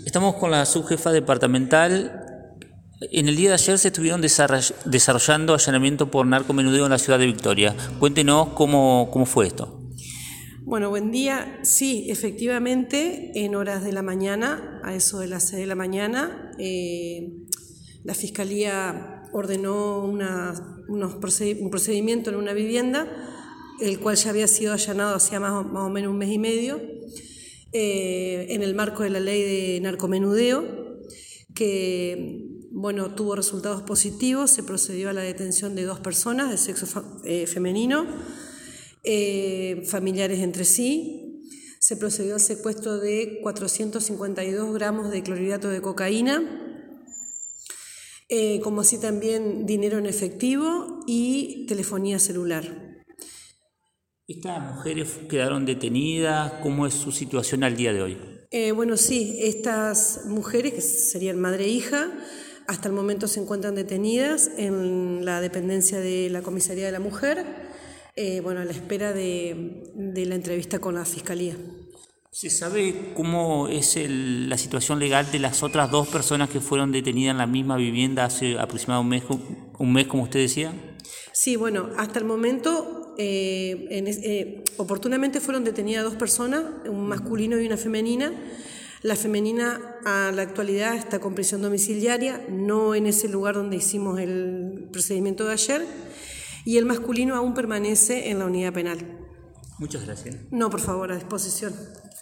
Estamos con la subjefa departamental. En el día de ayer se estuvieron desarrollando allanamientos por narcomenudeo en la ciudad de Victoria. Cuéntenos cómo fue esto. Bueno, buen día. Sí, efectivamente, en horas de la mañana, a eso de las 6 de la mañana, la Fiscalía ordenó un procedimiento en una vivienda, el cual ya había sido allanado hacía más o menos un mes y medio, en el marco de la ley de narcomenudeo, que tuvo resultados positivos. Se procedió a la detención de 2 personas de sexo femenino, familiares entre sí. Se procedió al secuestro de 452 gramos de clorhidrato de cocaína, como así también dinero en efectivo y telefonía celular. ¿Estas mujeres quedaron detenidas? ¿Cómo es su situación al día de hoy? Sí, estas mujeres, que serían madre e hija, hasta el momento se encuentran detenidas en la dependencia de la Comisaría de la Mujer, a la espera de la entrevista con la Fiscalía. ¿Se sabe cómo es la situación legal de las otras 2 personas que fueron detenidas en la misma vivienda hace aproximadamente un mes, como usted decía? Sí, hasta el momento oportunamente fueron detenidas 2 personas, un masculino y una femenina. La femenina a la actualidad está con prisión domiciliaria, no en ese lugar donde hicimos el procedimiento de ayer, y el masculino aún permanece en la unidad penal. Muchas gracias. No, por favor, a disposición.